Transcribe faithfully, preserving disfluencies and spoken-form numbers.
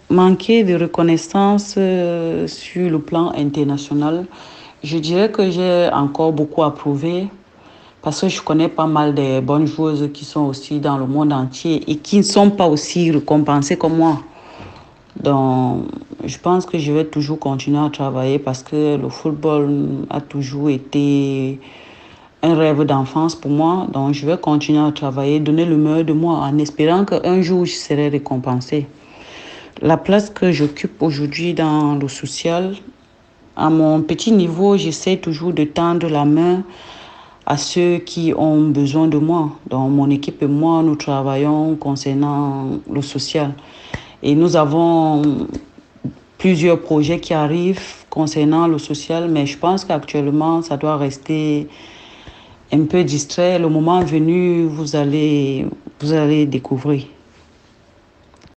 manquer de reconnaissance euh, sur le plan international, je dirais que j'ai encore beaucoup à prouver parce que je connais pas mal de bonnes joueuses qui sont aussi dans le monde entier et qui ne sont pas aussi récompensées comme moi. Donc, je pense que je vais toujours continuer à travailler parce que le football a toujours été un rêve d'enfance pour moi. Donc, je vais continuer à travailler, donner le meilleur de moi en espérant qu'un jour, je serai récompensée. La place que j'occupe aujourd'hui dans le social, à mon petit niveau, j'essaie toujours de tendre la main à ceux qui ont besoin de moi. Donc, mon équipe et moi, nous travaillons concernant le social. Et nous avons plusieurs projets qui arrivent concernant le social, mais je pense qu'actuellement, ça doit rester un peu distrait. Le moment venu, vous allez, vous allez découvrir.